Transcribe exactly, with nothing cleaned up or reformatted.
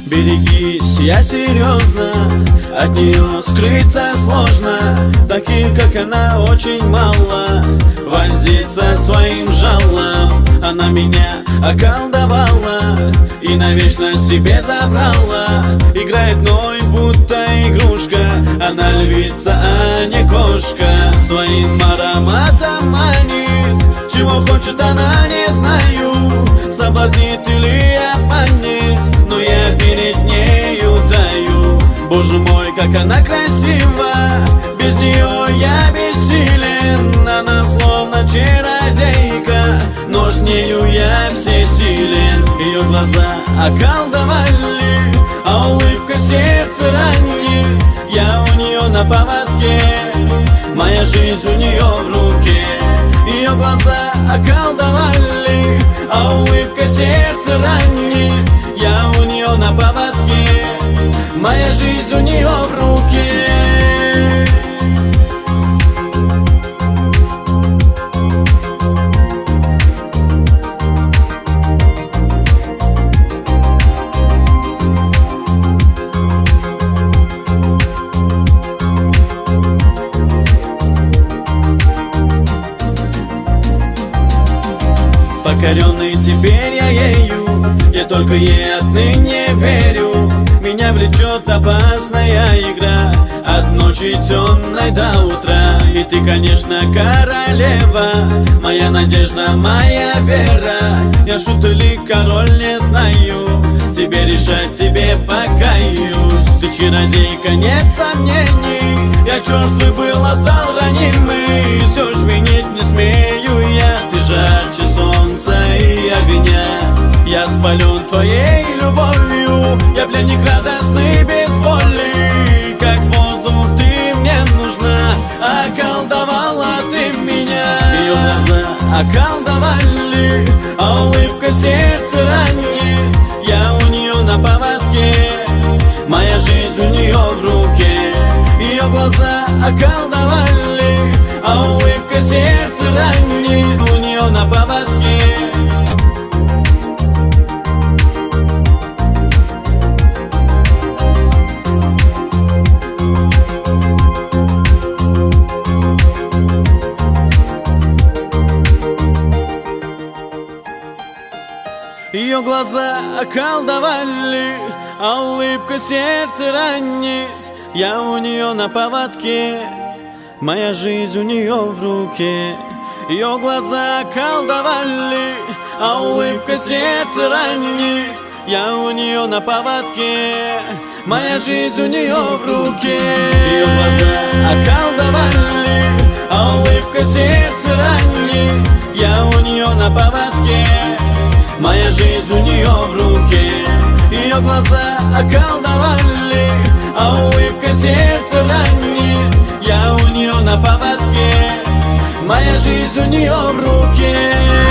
Берегись, я серьезно, от нее скрыться сложно. Таких, как она, очень мало. Вонзиться своим жалом. Она меня околдовала и навечно себе забрала. Играет мной, будто игрушка. Она львица, а не кошка. Своим ароматом манит. Чего хочет она, не знаю. Соблазнит или обманет, но я перед нею таю. Боже мой, как она красива, без нее я бессилен. Она словно чародейка, но с нею я всесилен. Ее глаза околдовали, а улыбка сердце ранит. Я у нее на поводке, моя жизнь у нее в руке. Ее глаза околдовали, а улыбка сердце ранит. Я у нее на поводке, моя жизнь у нее в руке. Покоренный теперь я ею, я только ей отныне верю. Меня влечет опасная игра, от ночи темной до утра. И ты, конечно, королева, моя надежда, моя вера. Я шут или король, не знаю, тебе решать, тебе покаюсь. Ты чародейка, нет сомнений, я черствый был, а стал ранимый. Все ж винить не смею я, ты жарче солнца и огня. Я спален твоей любовью, я пленник радостный без воли. Как воздух ты мне нужна, околдовала ты меня. Ее глаза околдовали, а улыбка сердце ранит. Я у нее на поводке, моя жизнь у нее в руке. Ее глаза околдовали, а улыбка сердце ранит. У нее на поводке. Ее глаза околдовали, а улыбка сердце ранит. Я у нее на поводке, моя жизнь у нее в руке. Ее глаза околдовали, а улыбка сердце ранит. Я у нее на поводке, моя жизнь у нее в руке. Ее глаза околдовали, а улыбка сердце ранит. Я у нее на поводке, моя жизнь у нее в руке. Ее глаза околдовали, а улыбка сердце ранит. Я у нее на поводке, моя жизнь у нее в руке.